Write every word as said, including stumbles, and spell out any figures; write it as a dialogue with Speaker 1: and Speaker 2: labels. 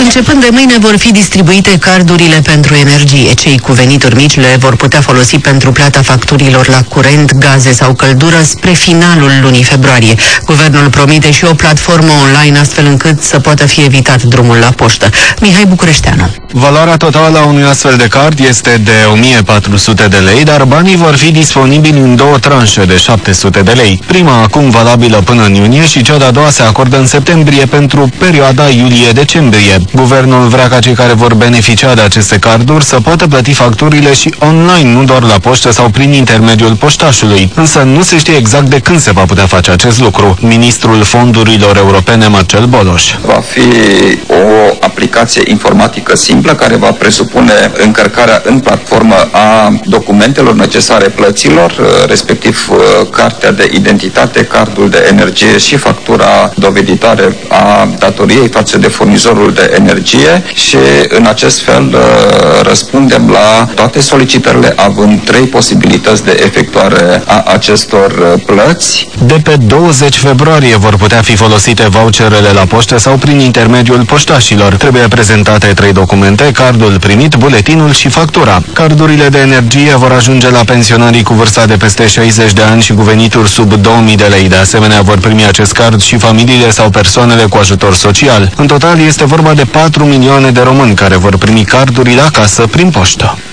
Speaker 1: Începând de mâine vor fi distribuite cardurile pentru energie. Cei cu venituri mici le vor putea folosi pentru plata facturilor la curent, gaze sau căldură spre finalul lunii februarie. Guvernul promite și o platformă online astfel încât să poată fi evitat drumul la poștă. Mihai Bucureșteanu.
Speaker 2: Valoarea totală a unui astfel de card este de o mie patru sute de lei, dar banii vor fi disponibili în două tranșe de șapte sute de lei. Prima acum valabilă până în iunie și cea de-a doua se acordă în septembrie pentru perioada iulie-decembrie. Guvernul vrea ca cei care vor beneficia de aceste carduri să poată plăti facturile și online, nu doar la poștă sau prin intermediul poștașului. Însă nu se știe exact de când se va putea face acest lucru. Ministrul Fondurilor Europene, Marcel Boloș.
Speaker 3: Va fi o aplicație informatică simplă care va presupune încărcarea în platformă a documentelor necesare plăților, respectiv cartea de identitate, cardul de energie și factura doveditoare a datoriei față de furnizorul de energie și în acest fel răspundem la toate solicitările având trei posibilități de efectuare a acestor plăți.
Speaker 2: De pe douăzeci februarie vor putea fi folosite voucherele la poștă sau prin intermediul poștașilor. Trebuie prezentate trei documente, cardul primit, buletinul și factura. Cardurile de energie vor ajunge la pensionarii cu vârsta de peste șaizeci de ani și cu venituri sub două mii de lei. De asemenea, vor primi acest card și familiile sau persoanele cu ajutor social. În total, este vorba de patru milioane de români care vor primi cardurile acasă prin poștă.